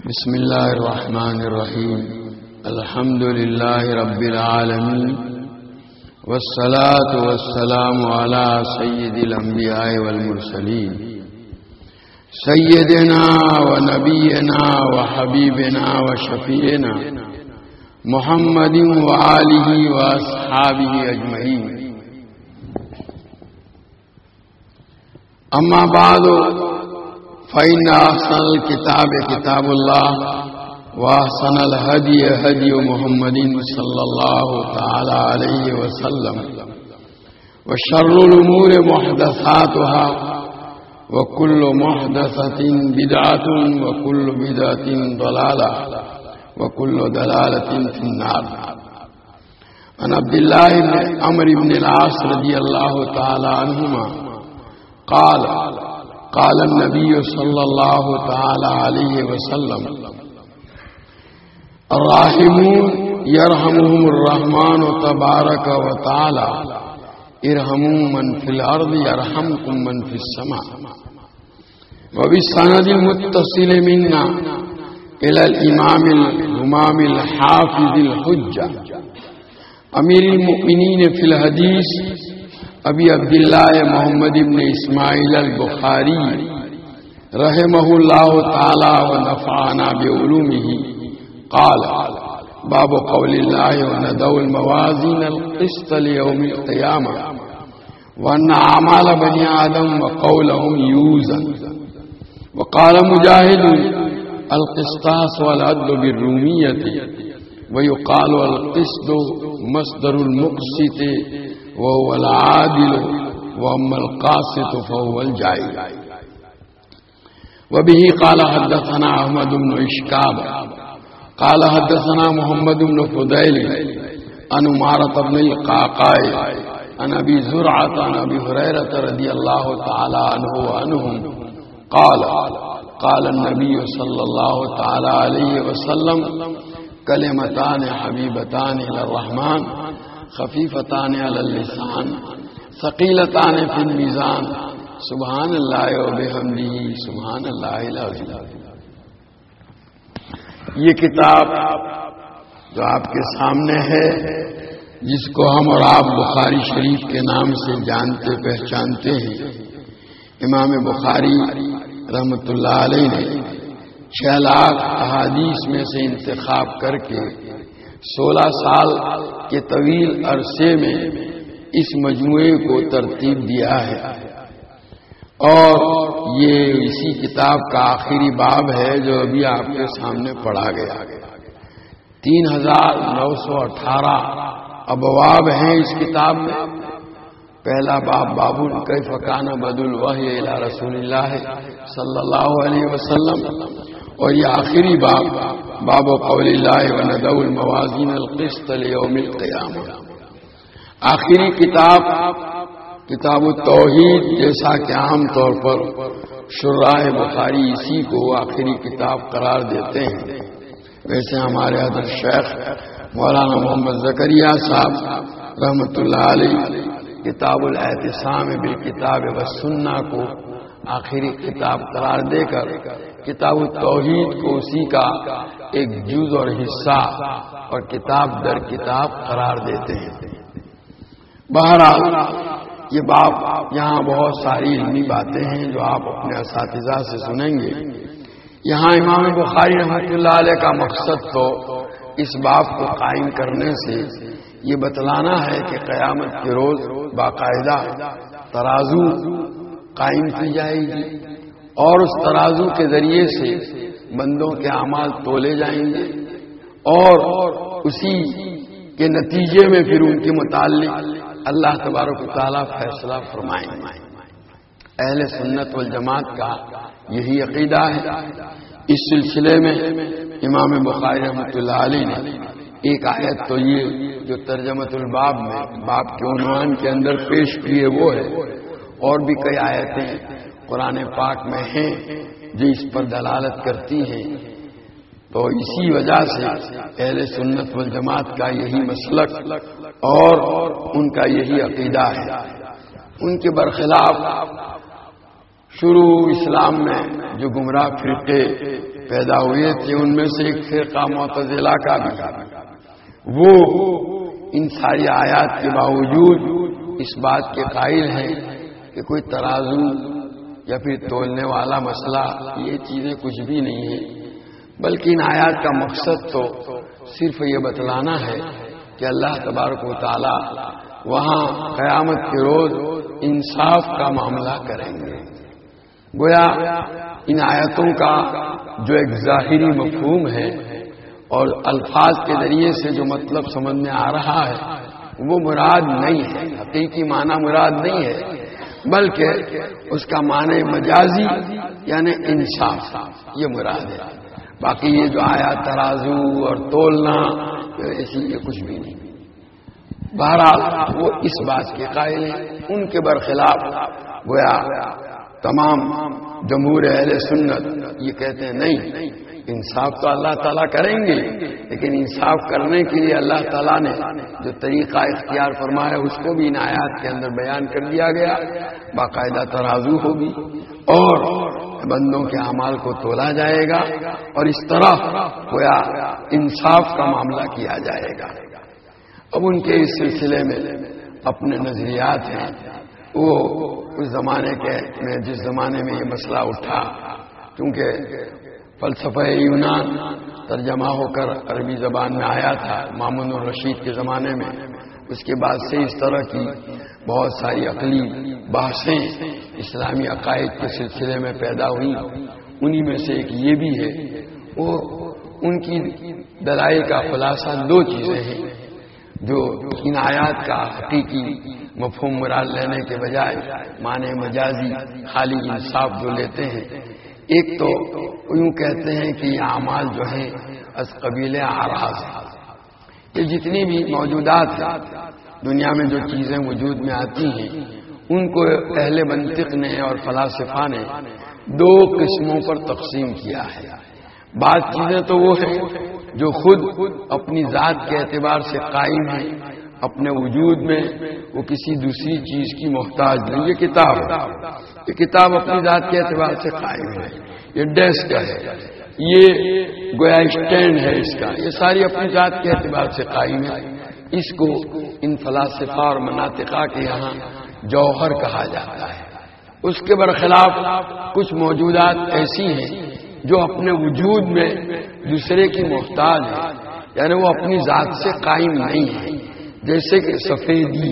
بسم الله الرحمن الرحيم. الحمد لله رب العالمين، والصلاة والسلام على سيد الأنبياء والمرسلين، سيدنا ونبينا وحبيبنا وشفيعنا محمد وآله وأصحابه أجمعين. أما بعد، فإن أحسن الكتاب كتاب الله، وأحسن الهدي هدي محمد صلى الله تعالى عليه وسلم، وشر الأمور محدثاتها، وكل محدثة بدعة، وكل بدعة ضلالة، وكل ضلالة في النار. عن عبد الله بن عمرو بن العاص رضي الله تعالى عنهما قال النبي صلى الله تعالى عليه وسلم: الراحمون يرحمهم الرحمن تبارك وتعالى، ارحموا من في الأرض يرحمكم من في السماء. وبالسند المتصل منا إلى الإمام الإمام الحافظ الحجة أمير المؤمنين في الحديث ابی عبداللہ محمد بن اسماعیل البخاری رحمہ اللہ تعالی ونفعنا بعلومہ قال: باب قول اللہ وندع الموازین القسط لیوم القیامہ وان اعمال بنی آدم وقولهم یوزن. وقال مجاہد: القسطاس والعدل بالرومیۃ، ويقال القسط مصدر المقسط وهو العادل، واما القاسط فهو الجائر. وبه قال حدثنا احمد بن اشكاب قال حدثنا محمد بن فضيل عن عمارة بن القعقاع عن ابي زرعة عن ابي هريرة رضي الله تعالى عنه وعنهم قال النبي صلى الله تعالى عليه وسلم: كلمتان حبيبتان الى الرحمن خفیفتان علی اللسان ثقیلتان فی المیزان، سبحان اللہ وبحمدہ سبحان اللہ العظیم. یہ کتاب جو آپ کے سامنے ہے، جس کو ہم اور آپ بخاری شریف کے نام سے جانتے پہچانتے ہیں، امام بخاری رحمۃ اللہ علیہ نے 6 لاکھ احادیث میں سے انتخاب کر کے 16 سال کے طویل عرصے میں اس مجموعے کو ترتیب دیا ہے، اور یہ اسی کتاب کا آخری باب ہے جو ابھی آپ کے سامنے پڑھا گیا. 3918 ابواب ہیں اس کتاب میں. پہلا باب باب کیف کان بدء الوحی الی رسول اللہ صلی اللہ علیہ وسلم، اور یہ آخری باب باب قول اللہ وندع الموازین القسط لیوم القیامہ. آخری کتاب التوحید، جیسا کہ عام طور پر شراح بخاری اسی کو آخری کتاب قرار دیتے ہیں، ویسے ہمارے حضرت شیخ مولانا محمد زکریا صاحب رحمۃ اللہ علیہ کتاب الاعتصام بالکتاب والسنہ کو آخری کتاب قرار دے کر کتاب التوحید کو اسی کا ایک جز اور حصہ اور کتاب در کتاب قرار دیتے ہیں. بہرحال یہ باب یہاں بہت ساری علمی باتیں ہیں جو آپ اپنے اساتذہ سے سنیں گے. یہاں امام بخاری رحمۃ اللہ علیہ کا مقصد تو اس باب کو قائم کرنے سے یہ بتلانا ہے کہ قیامت کے روز باقاعدہ ترازو قائم کی جائے گی، اور اس ترازو کے ذریعے سے بندوں کے اعمال تولے جائیں گے، اور اسی کے نتیجے میں پھر ان کے متعلق اللہ تبارک و تعالیٰ فیصلہ فرمائیں گے. اہل سنت والجماعت کا یہی عقیدہ ہے. اس سلسلے میں امام بخاری رحمۃ اللہ علیہ نے ایک آیت تو یہ جو ترجمۃ الباب میں باب کے عنوان کے اندر پیش کیے وہ ہے، اور بھی کئی آیتیں قرآن پاک میں ہیں جو اس پر دلالت کرتی ہیں. تو اسی وجہ سے اہل سنت والجماعت کا یہی مسلک اور ان کا یہی عقیدہ ہے. ان کے برخلاف شروع اسلام میں جو گمراہ فرقے پیدا ہوئے تھے ان میں سے ایک فرقہ معتزلہ کا بھی، وہ ان ساری آیات کے باوجود اس بات کے قائل ہیں کہ کوئی ترازو یا پھر تولنے والا مسئلہ یہ چیزیں کچھ بھی نہیں ہیں، بلکہ ان آیات کا مقصد تو صرف یہ بتلانا ہے کہ اللہ تبارک و تعالی وہاں قیامت کے روز انصاف کا معاملہ کریں گے۔ گویا ان آیتوں کا جو ایک ظاہری مفہوم ہے اور الفاظ کے ذریعے سے جو مطلب سمجھ میں آ رہا ہے وہ مراد نہیں ہے، حقیقی معنی مراد نہیں ہے، بلکہ اس کا معنی مجازی یعنی انصاف یہ مراد ہے۔ باقی یہ جو آیا ترازو اور تولنا ایسی یہ کچھ بھی نہیں۔ بہرحال وہ اس بات کے قائل ہیں، ان کے برخلاف گویا تمام جمہور اہل سنت یہ کہتے ہیں نہیں، انصاف تو اللہ تعالیٰ کریں گے، لیکن انصاف کرنے کے لیے اللہ تعالیٰ نے جو طریقہ اختیار فرمایا اس کو بھی ان آیات کے اندر بیان کر دیا گیا۔ باقاعدہ ترازو ہوگی اور بندوں کے اعمال کو تولا جائے گا اور اس طرح گویا انصاف کا معاملہ کیا جائے گا۔ اب ان کے اس سلسلے میں اپنے نظریات ہیں، وہ اس زمانے کے میں جس زمانے میں یہ مسئلہ اٹھا، کیونکہ فلسفہ یونان ترجمہ ہو کر عربی زبان میں آیا تھا مامون الرشید کے زمانے میں، اس کے بعد سے اس طرح کی بہت ساری عقلی بحثیں اسلامی عقائد کے سلسلے میں پیدا ہوئی۔ انہی میں سے ایک یہ بھی ہے، وہ ان کی دلائل کا خلاصہ دو چیزیں ہیں جو ان آیات کا حقیقی مفہوم مراد لینے کے بجائے معنی مجازی خالی انصاف جو لیتے ہیں۔ ایک تو یوں کہتے ہیں کہ یہ اعمال جو ہیں از قبیل اعراض ہیں، یہ جتنی بھی موجودات ہیں دنیا میں جو چیزیں وجود میں آتی ہیں ان کو اہل منطق نے اور فلاسفہ نے دو قسموں پر تقسیم کیا ہے۔ بعض چیزیں تو وہ ہیں جو خود اپنی ذات کے اعتبار سے قائم ہیں، اپنے وجود میں وہ کسی دوسری چیز کی محتاج نہیں۔ یہ کتاب ہے، یہ کتاب اپنی ذات کے اعتبار سے قائم ہے، یہ ڈیسک ہے، یہ گویا اسٹینڈ ہے اس کا، یہ ساری اپنی ذات کے اعتبار سے قائم ہے۔ اس کو ان فلاسفہ اور مناطقہ کے یہاں جوہر کہا جاتا ہے۔ اس کے برخلاف کچھ موجودات ایسی ہیں جو اپنے وجود میں دوسرے کی محتاج ہے، یعنی وہ اپنی ذات سے قائم نہیں ہے۔ جیسے کہ سفیدی،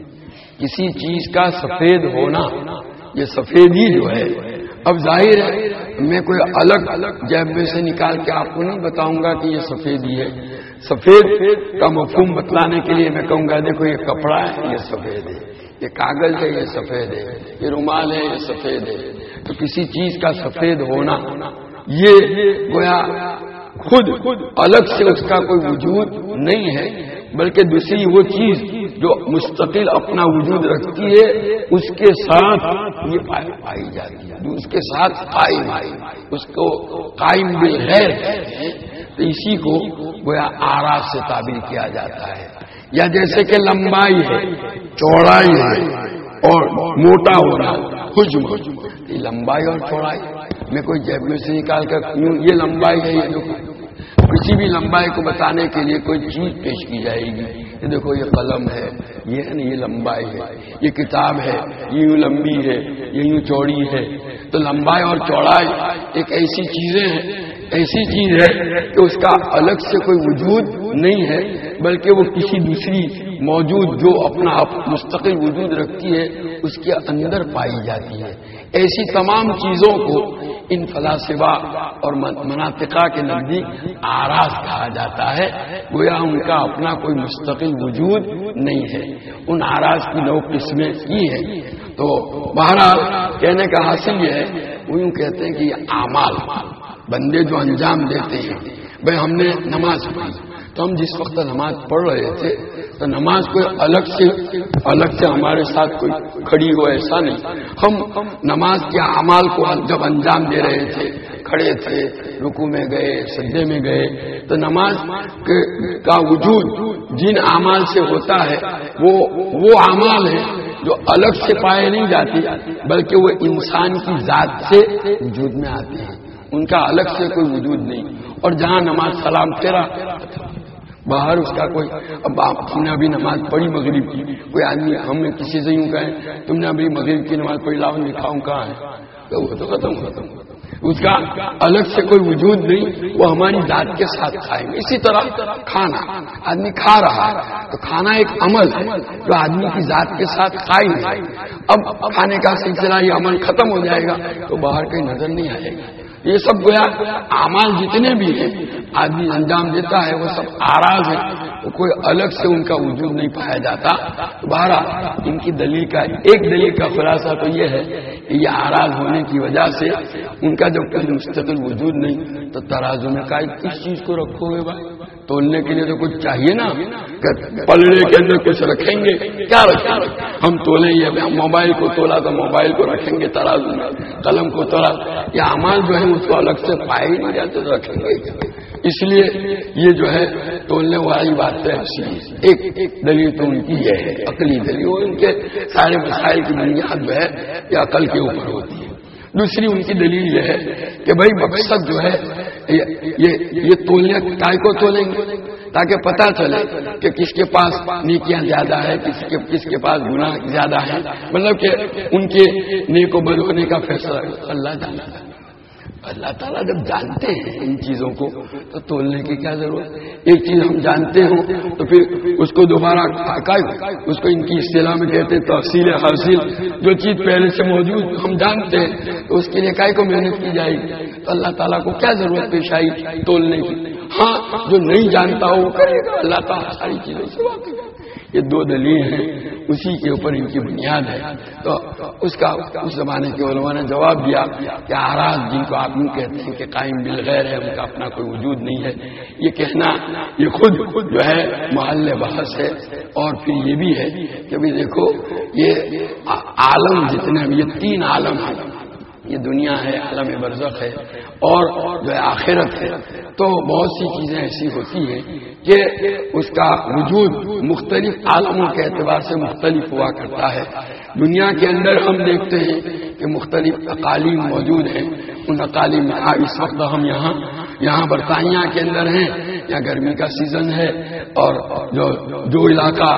کسی چیز کا سفید ہونا، یہ سفیدی جو ہے، اب ظاہر ہے میں کوئی الگ جیب میں سے نکال کے آپ کو نہیں بتاؤں گا کہ یہ سفیدی ہے۔ سفید کا مفہوم بتلانے کے لیے میں کہوں گا دیکھو یہ کپڑا ہے، یہ سفید ہے، یہ کاغذ ہے، یہ سفید ہے، یہ رومال ہے، یہ سفید ہے۔ تو کسی چیز کا سفید ہونا یہ گویا خود الگ سے اس کا کوئی وجود نہیں ہے، بلکہ دوسری وہ چیز جو مستقل اپنا وجود رکھتی ہے اس کے ساتھ یہ پائی جاتی ہے، جو اس کے ساتھ قائم ہے، اس کو قائم بالغیر کہتے ہیں۔ تو اسی کو گویا آراز سے تعبیر کیا جاتا ہے۔ یا جیسے کہ لمبائی ہے، چوڑائی ہے اور موٹا ہونا، حجم، یہ لمبائی اور چوڑائی میں کوئی جیب میں سے نکال کر یہ لمبائی ہے، یہ دیکھو، کسی بھی لمبائی کو بتانے کے لیے کوئی چیز پیش کی جائے گی، یہ دیکھو یہ قلم ہے، یہ یہ لمبائی ہے، یہ کتاب ہے، یہ یوں لمبی ہے، یہ یوں چوڑی ہے۔ تو لمبائی اور چوڑائی ایک ایسی چیزیں ہیں، ایسی چیز ہے کہ اس کا الگ سے کوئی وجود نہیں ہے، بلکہ وہ کسی دوسری موجود جو اپنا مستقل وجود رکھتی ہے اس کے اندر پائی جاتی ہے۔ ایسی تمام چیزوں کو ان فلاسفہ اور مناطقہ کے نزدیک آراز کہا جاتا ہے، گویا ان کا اپنا کوئی مستقل وجود نہیں ہے۔ ان آراز کی 9 قسمیں کی ہیں۔ تو بہرحال کہنے کا حاصل یہ ہے، وہ یوں کہتے ہیں کہ یہ اعمال بندے جو انجام دیتے ہیں، بھائی ہم نے نماز پڑھی تو ہم جس وقت نماز پڑھ رہے تھے تو نماز کوئی الگ سے ہمارے ساتھ کوئی کھڑی ہو ایسا نہیں، ہم نماز کے اعمال کو جب انجام دے رہے تھے، کھڑے تھے، رکوع میں گئے، سجدے میں گئے، تو نماز کا وجود جن اعمال سے ہوتا ہے وہ اعمال ہیں جو الگ سے پائے نہیں جاتے بلکہ وہ انسان کی ذات سے وجود میں آتے ہیں، ان کا الگ سے کوئی وجود نہیں۔ اور جہاں نماز سلام تیرا باہر اس کا کوئی، اب تم نے ابھی نماز پڑھی مغرب کی، کوئی آدمی ہم نے کسی سے یوں کہیں تم نے ابھی مغرب کی نماز پڑھی، لاؤ دکھاؤں کہاں ہے، تو وہ تو ختم اس کا الگ سے کوئی وجود نہیں، وہ ہماری ذات کے ساتھ کھائیں گے۔ اسی طرح کھانا، آدمی کھا رہا ہے تو کھانا ایک عمل ہے جو آدمی کی ذات کے ساتھ قائم ہے۔ اب کھانے کا سلسلہ یہ عمل ختم ہو جائے گا تو باہر کہیں نظر نہیں آئے گا۔ یہ سب گویا اعمال جتنے بھی ہیں آدمی انجام دیتا ہے وہ سب آراز ہے، تو کوئی الگ سے ان کا وجود نہیں پایا جاتا۔ بہرحال ان کی دلیل کا ایک دلیل کا خلاصہ تو یہ ہے کہ یہ آراز ہونے کی وجہ سے ان کا جب کوئی مستقل وجود نہیں تو ترازو میں کس چیز کو رکھو گے بھائی؟ تولنے کے لیے تو کچھ چاہیے نا، پلڑے کے اندر کچھ رکھیں گے، کیا رکھیں گے؟ ہم تولیں گے، موبائل کو تولا تو موبائل کو رکھیں گے ترازو میں، قلم کو تولا، یہ اعمال جو ہے اس کو الگ سے پائے ہی نہیں جاتے تو رکھیں گے۔ اس لیے یہ جو ہے تولنے والی بات ہے۔ ایک دلیل تو ان کی یہ ہے عقلی دلیل، وہ ان کے سارے مسائل کی بنیاد جو ہے یہ عقل کے اوپر ہوتی ہے۔ دوسری ان کی دلیل یہ ہے کہ بھائی مقصد جو ہے یہ تولنے کائے کو تولیں گے تاکہ پتہ چلے کہ کس کے پاس نیکیاں زیادہ ہے، کس کے پاس گناہ زیادہ ہے، مطلب کہ ان کے نیک و بد ہونے کا فیصلہ اللہ جانتا ہے۔ اللہ تعالیٰ جب جانتے ہیں ان چیزوں کو تو تولنے کی کیا ضرورت؟ ایک چیز ہم جانتے ہوں تو پھر اس کو دوبارہ اس کو ان کی اصطلاح میں کہتے ہیں تحصیل حاصل، جو چیز پہلے سے موجود ہم جانتے ہیں تو اس کے لیے کائے کو محنت کی جائے گی؟ تو اللہ تعالیٰ کو کیا ضرورت پیش آئی تولنے کی؟ ہاں جو نہیں جانتا ہو وہ کرے گا، اللہ تعالیٰ ساری چیزوں سے واقف ہے۔ یہ دو دلیل ہیں، اسی کے اوپر ان کی بنیاد ہے۔ تو اس زمانے کے علماء نے جواب دیا کہ آراز جن کو آپ یوں کہتے ہیں کہ قائم بالغیر ہے، ان کا اپنا کوئی وجود نہیں ہے، یہ کہنا یہ خود جو ہے محل بحث ہے۔ اور پھر یہ بھی ہے کہ بھی دیکھو یہ عالم جتنے بھی، یہ تین عالم ہیں، یہ دنیا ہے، عالم برزخ ہے اور جو ہے آخرت ہے، تو بہت سی چیزیں ایسی ہوتی ہیں کہ اس کا وجود مختلف عالموں کے اعتبار سے مختلف ہوا کرتا ہے۔ دنیا کے اندر ہم دیکھتے ہیں کہ مختلف اقالیم موجود ہیں، ان اقالیم میں اس وقت ہم یہاں برطانیہ کے اندر ہیں، یہاں گرمی کا سیزن ہے، اور جو علاقہ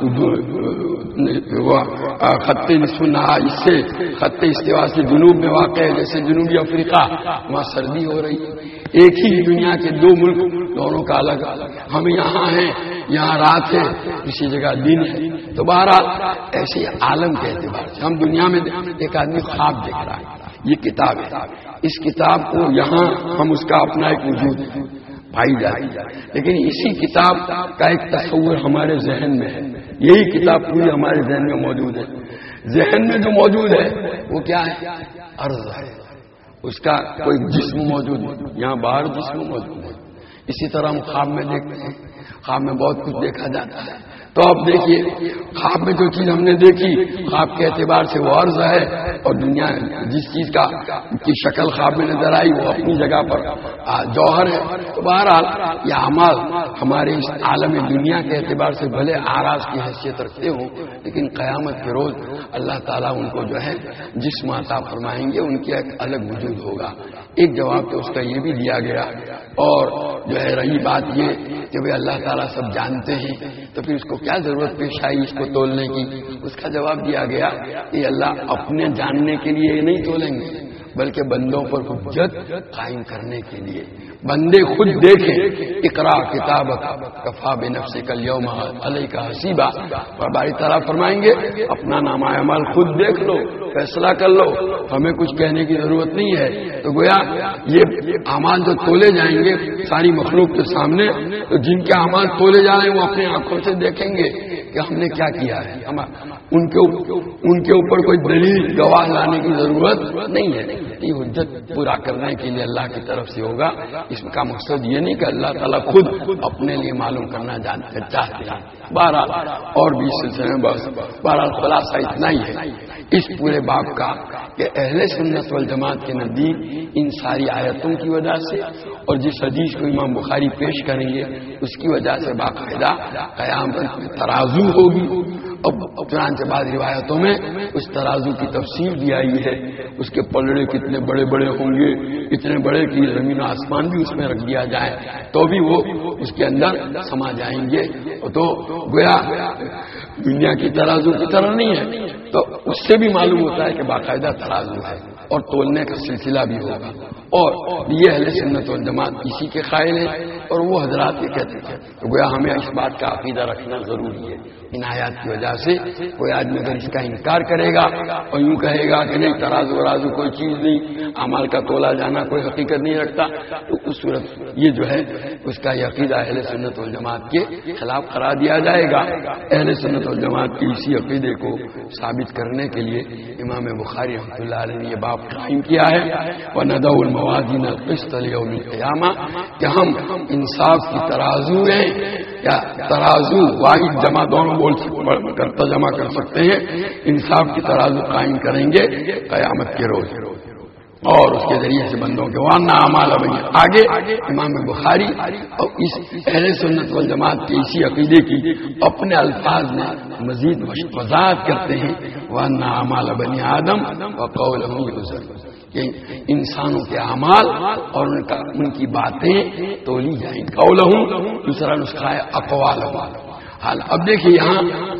خط نصف النہار اس سے خط استوا سے جنوب میں واقع ہے، جیسے جنوبی افریقہ، وہاں سردی ہو رہی ہے۔ ایک ہی دنیا کے دو ملک، دونوں کا الگ الگ، ہم یہاں ہیں، یہاں رات ہے، کسی جگہ دن ہے۔ تو بہرحال ایسے عالم کے اعتبار سے ہم دنیا میں ایک آدمی خواب دیکھ رہا ہے، یہ کتاب ہے، اس کتاب کو یہاں ہم اس کا اپنا ایک وجود پائی جاتی ہے، لیکن اسی کتاب کا ایک تصور ہمارے ذہن میں ہے، یہی کتاب پوری ہمارے ذہن میں موجود ہے۔ ذہن میں جو موجود ہے وہ کیا ہے؟ عرض ہے، اس کا کوئی جسم موجود ہے، یہاں باہر جسم موجود ہے۔ اسی طرح ہم خواب میں دیکھتے ہیں، خواب میں بہت کچھ دیکھا جاتا ہے۔ تو اب دیکھیے خواب میں جو چیز ہم نے دیکھی خواب کے اعتبار سے وہ عرض ہے، اور دنیا جس چیز کی شکل خواب میں نظر آئی وہ اپنی جگہ پر جوہر ہے۔ تو بہرحال یہ اعمال ہمارے اس عالم دنیا کے اعتبار سے بھلے آراز کی حیثیت رکھتے ہوں، لیکن قیامت کے روز اللہ تعالیٰ ان کو جو ہے جسم عطا فرمائیں گے، ان کی ایک الگ وجود ہوگا۔ ایک جواب تو اس کا یہ بھی دیا گیا، اور جو ہے رہی بات یہ کہ بھائی اللہ تعالیٰ سب جانتے ہیں تو پھر اس کو کیا ضرورت پیش آئی اس کو تولنے کی؟ اس کا جواب دیا گیا کہ اللہ اپنے جاننے کے لیے نہیں تولیں گے، بلکہ بندوں پر حجت قائم کرنے کے لیے۔ بندے خود دیکھیں، اقرا کتابک کفا بنفسک الیوم علیک حسیبا، اور باری تعالیٰ فرمائیں گے اپنا نامہ اعمال خود دیکھ لو، فیصلہ کر لو، ہمیں کچھ کہنے کی ضرورت نہیں ہے۔ تو گویا یہ اعمال جو تولے جائیں گے ساری مخلوق کے سامنے، تو جن کے اعمال تولے جا رہے ہیں وہ اپنی آنکھوں سے دیکھیں گے کہ ہم نے کیا کیا ہے۔ ان کے اوپر کوئی دلیل گواہ لانے کی ضرورت نہیں ہے، یہ حجت پورا کرنے کے لیے اللہ کی طرف سے ہوگا۔ اس کا مقصد یہ نہیں کہ اللہ تعالیٰ خود اپنے لیے معلوم کرنا چاہتے ہیں۔ بہرحال اور بھی سلسلے میں بہرحال خلاصہ اتنا ہی ہے اس پورے باب کا کہ اہل سنت والجماعت کے نزدیک ان ساری آیتوں کی وجہ سے اور جس حدیث کو امام بخاری پیش کریں گے اس کی وجہ سے باقاعدہ قیامت میں ترازو ہوگی، اب چنانچہ بعض روایتوں میں اس ترازو کی تفصیل بھی آئی ہے، اس کے پلڑے کتنے بڑے بڑے ہوں گے، اتنے بڑے کہ زمین و آسمان بھی اس میں رکھ دیا جائے تو بھی وہ اس کے اندر سما جائیں گے. تو گویا دنیا کی ترازو کی طرح نہیں ہے، تو اس سے بھی معلوم ہوتا ہے کہ باقاعدہ ترازو ہے اور تولنے کا سلسلہ بھی ہوگا. اور یہ اہل سنت والجماعت اسی کے قائل ہیں اور وہ حضرات یہ کہتے ہیں. تو گویا ہمیں اس بات کا عقیدہ رکھنا ضروری ہے. ان آیات کی وجہ سے کوئی آدمی اگر اس کا انکار کرے گا اور یوں کہے گا کہ نہیں ترازو ورازو کوئی چیز نہیں، اعمال کا تولا جانا کوئی حقیقت نہیں رکھتا، تو اس صورت یہ جو ہے اس کا یہ عقیدہ اہل سنت والجماعت کے خلاف قرار دیا جائے گا. اہل سنت والجماعت کی اسی عقیدے کو ثابت کرنے کے لیے امام بخاری رحمۃ اللہ علیہ نے یہ باب قائم کیا ہے، وَنَضَعُ الْمَوَازِينَ الْقِسْطَ لِيَوْمِ الْقِيَامَةِ، کہ ہم انصاف کی ترازو ہیں یا ترازو واحد جمع دونوں جمع کر سکتے ہیں، انصاف کی ترازو قائم کریں گے قیامت کے روز، اور اس کے ذریعے سے بندوں کے وَأَنَّ أَعْمَالَ بَنِي آگے امام بخاری اور اس اہل سنت والجماعت کے اسی عقیدے کی اپنے الفاظ میں مزید وضاحت کرتے ہیں. وَأَنَّ أَعْمَالَ بَنِي آدَمَ وَقَوْلَهُمْ يُوزَنُ، کہ انسانوں کے اعمال اور ان کی باتیں تولی جائیں. قولہم دوسرا نسخہ ہے اقوالہم. حال اب دیکھیے یہاں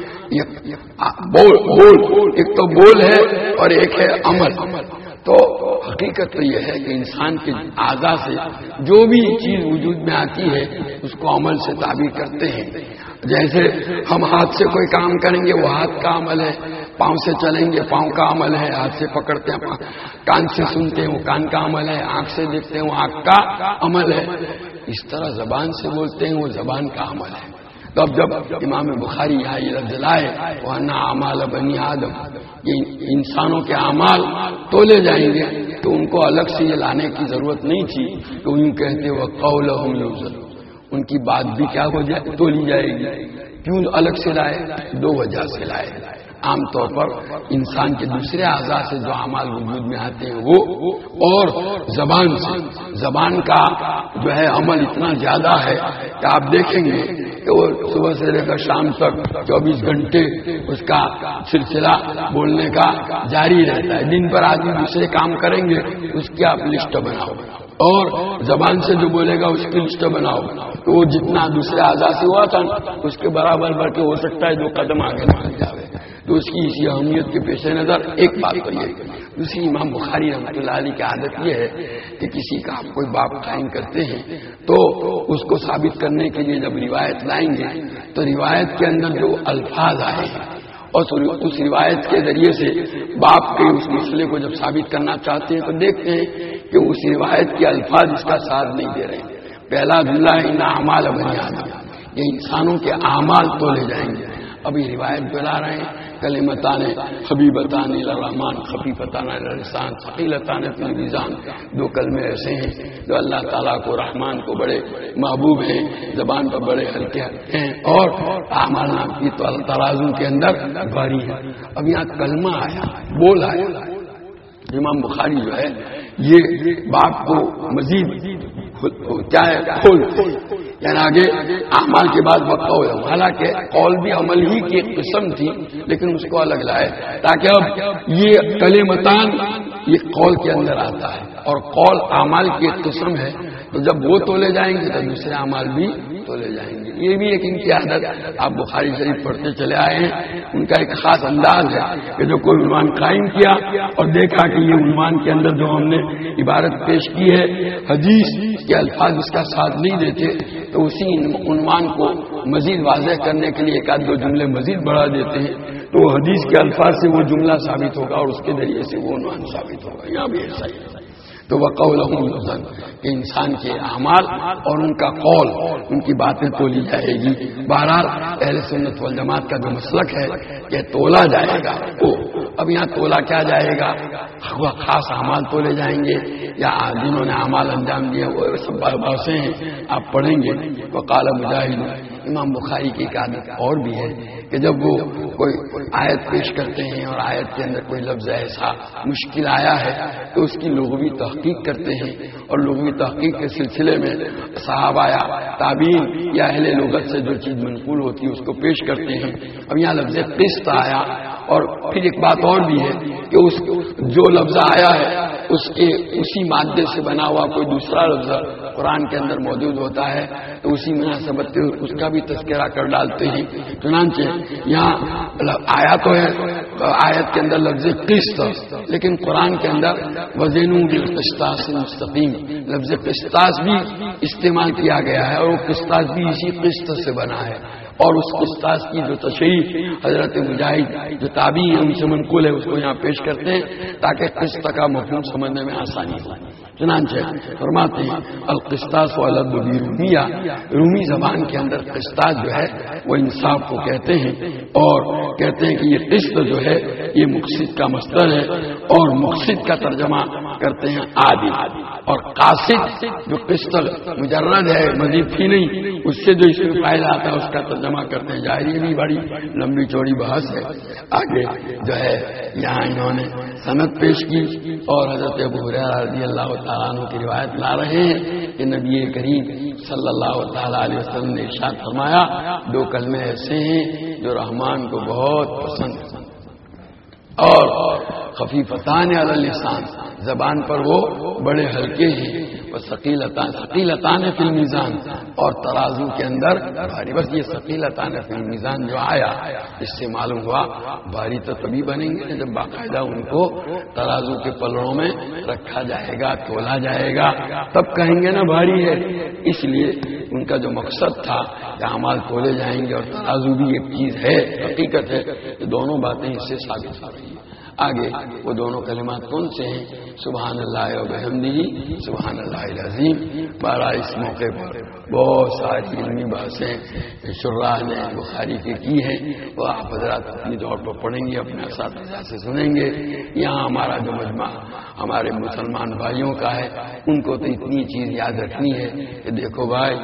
بول ایک تو بول ہے اور ایک ہے عمل. تو حقیقت تو یہ ہے کہ انسان کے اعضاء سے جو بھی چیز وجود میں آتی ہے اس کو عمل سے تعبیر کرتے ہیں. جیسے ہم ہاتھ سے کوئی کام کریں گے وہ ہاتھ کا عمل ہے، پاؤں سے چلیں گے پاؤں کا عمل ہے، ہاتھ سے پکڑتے ہیں، کان سے سنتے ہیں وہ کان کا عمل ہے، آنکھ سے دیکھتے ہیں وہ آنکھ کا عمل ہے. اس طرح زبان سے بولتے ہیں وہ زبان کا عمل ہے. تو اب جب امام بخاری یہاں یہ لفظ لائے وَأَنَّ أَعْمَالَ بَنِي آدَمَ، یہ انسانوں کے اعمال تولے جائیں گے، تو ان کو الگ سے یہ لانے کی ضرورت نہیں تھی. تو یوں کہتے وَقَوْلَهُمْ يُوزَنُ، ان کی بات بھی کیا ہو جائے تولی جائے گی. کیوں الگ سے لائے؟ دو وجہ سے لائے. عام طور پر انسان کے دوسرے اعضاء سے جو اعمال وجود میں آتے ہیں وہ، اور زبان سے، زبان کا جو ہے عمل اتنا زیادہ ہے کہ آپ دیکھیں گے کہ وہ صبح سے لے کر شام تک 24 گھنٹے اس کا سلسلہ بولنے کا جاری رہتا ہے. دن پر آدمی دوسرے کام کریں گے اس کی آپ لسٹ بناؤ، اور زبان سے جو بولے گا اس کی لسٹ بناؤ، تو وہ جتنا دوسرے اعضاء سے ہوا تھا اس کے برابر بڑھ کے ہو سکتا ہے 2 قدم آگے نکل جاوے. تو اس کی اسی اہمیت کے پیش نظر ایک بات تو یہ. دوسری امام بخاری رحمۃ اللہ علیہ کی عادت یہ ہے کہ کسی کا آپ کوئی باب قائم کرتے ہیں تو اس کو ثابت کرنے کے لیے جب روایت لائیں گے تو روایت کے اندر جو الفاظ آئے ہیں اور اس روایت کے ذریعے سے باپ کے اس مسئلے کو جب ثابت کرنا چاہتے ہیں تو دیکھتے ہیں کہ اس روایت کے الفاظ اس کا ساتھ نہیں دے رہے ہیں. پہلا جملہ ہے ان اعمال بنی آدم، یہ انسانوں کے اعمال تولے جائیں گے. ابھی روایت بلا رہے ہیں کلمتان حبیبتان الرحمن خفیفتان الرسان ثقیلتان فی المیزان، 2 کلمے ایسے ہیں جو اللہ تعالیٰ کو رحمان کو بڑے محبوب ہیں، زبان پر بڑے ہلکے ہیں اور اعمال نام کی ترازو کے اندر بھاری ہے. اب یہاں کلمہ آیا، بول آیا. امام بخاری جو ہے یہ بات کو مزید کیا ہے کھول، یعنی آگے اعمال کے بعد وقول، حالانکہ قول بھی عمل ہی کی ایک قسم تھی لیکن اس کو الگ لائے تاکہ اب یہ کلمتان یہ قول کے اندر آتا ہے اور قول اعمال کی ایک قسم ہے. تو جب وہ تولے جائیں گے تو دوسرے اعمال بھی تولے جائیں گے. یہ بھی ایک ان کی عادت، آپ بخاری شریف پڑھتے چلے آئے ہیں، ان کا ایک خاص انداز ہے کہ جو کوئی عنوان قائم کیا اور دیکھا کہ یہ عنوان کے اندر جو ہم نے عبارت پیش کی ہے حدیث کے الفاظ اس کا ساتھ نہیں دیتے تو اسی عنوان کو مزید واضح کرنے کے لیے 1-2 جملے مزید بڑھا دیتے ہیں تو وہ حدیث کے الفاظ سے وہ جملہ ثابت ہوگا اور اس کے ذریعے سے وہ عنوان ثابت ہوگا. یہاں بھی ایسا ہی ہے. تو وقولہم یوزن، کہ انسان کے اعمال اور ان کا قول، ان کی باتیں تولی جائے گی. بہرحال اہل سنت والجماعت کا جو مسلک ہے کہ تولا جائے گا. اب یہاں تولا کیا جائے گا؟ وہ خاص اعمال تولے جائیں گے یا جنہوں نے اعمال انجام دیے وہ سب باتیں ہیں آپ پڑھیں گے. وقال مجاہد امام بخاری کی ایک عادت اور بھی ہے کہ جب وہ کوئی آیت پیش کرتے ہیں اور آیت کے اندر کوئی لفظ ایسا مشکل آیا ہے تو اس کی لغوی تحقیق کرتے ہیں، اور لغوی تحقیق کے سلسلے میں صحابہ یا تابعین یا اہل لغت سے جو چیز منقول ہوتی ہے اس کو پیش کرتے ہیں۔ اب یہاں لفظ قسط آیا، اور پھر ایک بات اور بھی ہے کہ اس جو لفظ آیا ہے اس کے اسی مادے سے بنا ہوا کوئی دوسرا لفظ قرآن کے اندر موجود ہوتا ہے تو اسی مناسبت سے اس کا بھی تذکرہ کر ڈالتے ہیں۔ چنانچہ یہاں آیا تو ہے آیت کے اندر لفظ قسط، لیکن قرآن کے اندر وزنوا بالقسطاس المستقیم لفظ قسطاس بھی استعمال کیا گیا ہے، اور وہ قسطاس بھی اسی قسط سے بنا ہے، اور اس قسطاس کی جو تشریح حضرت مجاہد جو تابعی ہے ان سے منقول ہے اس کو یہاں پیش کرتے ہیں تاکہ قسط کا مفہوم سمجھنے میں آسانی ہو۔ چنانچہ فرماتے ہیں القسطاس والعدل بالرومیہ، رومی زبان کے اندر قسطاس جو ہے وہ انصاف کو کہتے ہیں، اور کہتے ہیں کہ یہ قسط جو ہے یہ مقصد کا مصدر ہے، اور مقصد کا ترجمہ کرتے ہیں عادل، اور قاصد جو قسط مجرد ہے مزید بھی نہیں اس سے جو اس میں فائدہ آتا ہے اس کا ترجمہ کرتے ہیں ظاہر۔ یہ بھی بڑی لمبی چوڑی بحث ہے۔ آگے جو ہے یہاں انہوں نے سند پیش کی، اور حضرت ابو ہریرہ رضی اللہ تعالیٰ عنہ کی روایت لا رہے ہیں کہ نبی کریم صلی اللہ تعالیٰ علیہ وسلم نے ارشاد فرمایا 2 کلمے ایسے ہیں جو رحمان کو بہت پسند ہیں، اور خفیفتان علی اللسان زبان پر وہ بڑے ہلکے ہیں، ثقیلتان فی المیزان اور ترازو کے اندر بھاری۔ بس یہ ثقیلتان فی المیزان جو آیا اس سے معلوم ہوا بھاری تو تبھی بنیں گے جب باقاعدہ ان کو ترازو کے پلڑوں میں رکھا جائے گا، تولا جائے گا، تب کہیں گے نا بھاری ہے۔ اس لیے ان کا جو مقصد تھا کہ اعمال تولے جائیں گے اور ترازو بھی ایک چیز ہے، حقیقت ہے، یہ دونوں باتیں اس سے ثابت ہو رہی ہیں۔ آگے وہ دونوں کلمات کون سے ہیں؟ سبحان اللہ و بحمدہ سبحان اللہ العظیم۔ بارہ اس موقع پر بہت ساری علمی بحثیں شراح نے بخاری کی ہیں، وہ آپ حضرات اپنی طور پر پڑھیں گے، اپنے اساتذہ سے سنیں گے۔ یہاں ہمارا جو مجمع ہمارے مسلمان بھائیوں کا ہے ان کو تو اتنی چیز یاد رکھنی ہے کہ دیکھو بھائی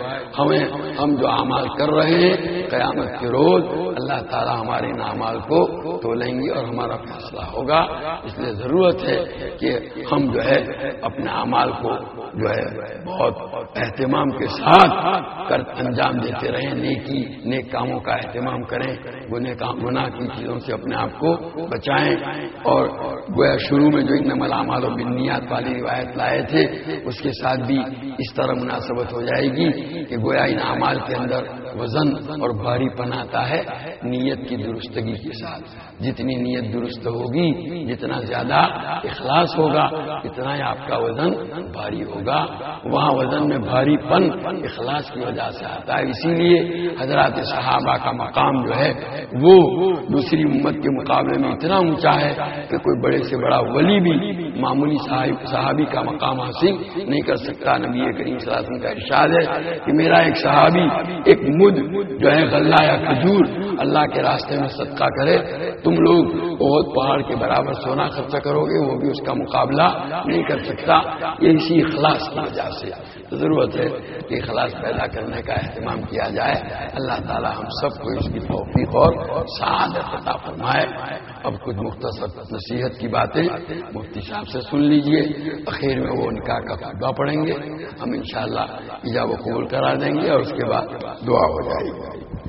ہم جو اعمال کر رہے ہیں قیامت کے روز اللہ تعالیٰ ہمارے ان اعمال کو تولیں گے اور ہمارا فیصلہ ہوگا۔ اس لیے ضرورت ہے کہ ہم جو ہے اپنے اعمال کو جو ہے بہت اہتمام کے ساتھ انجام دیتے رہیں، نیک کاموں کا اہتمام کریں، گناہ کی چیزوں سے اپنے آپ کو بچائیں۔ اور گویا شروع میں جو انما الاعمال بالنیات والی روایت لائے تھے اس کے ساتھ بھی اس طرح مناسبت ہو جائے گی کہ گویا ان اعمال کے اندر وزن اور بھاری پن آتا ہے نیت کی درستگی کے ساتھ۔ جتنی نیت درست ہوگی، جتنا زیادہ اخلاص ہوگا، اتنا ہی آپ کا وزن بھاری ہوگا۔ وہاں وزن میں بھاری پن اخلاص کی وجہ سے آتا ہے۔ اسی لیے حضرات صحابہ کا مقام جو ہے وہ دوسری امت کے مقابلے میں اتنا اونچا ہے کہ کوئی بڑے سے بڑا ولی بھی معمولی صحابی کا مقام حاصل نہیں کر سکتا۔ نبی کریم صلی اللہ علیہ وسلم کا ارشاد ہے کہ میرا ایک صحابی ایک مد جو ہے غلہ یا کھجور اللہ کے راستے میں صدقہ کرے، تم لوگ بہت پہاڑ کے برابر سونا خرچہ کرو گے وہ بھی اس کا مقابلہ نہیں کر سکتا۔ یہ اسی اخلاص کی وجہ سے ضرورت ہے کہ اخلاص پیدا کرنے کا اہتمام کیا جائے۔ اللہ تعالی ہم سب کو اس کی توفیق اور سعادت عطا فرمائے۔ اب کچھ مختصر نصیحت کی باتیں مفتی صاحب سے سن لیجئے، اخیر میں وہ نکاح کا خطبہ پڑھیں گے، ہم انشاءاللہ ایجاب و قبول کرا دیں گے اور اس کے بعد دعا ہو جائے گی۔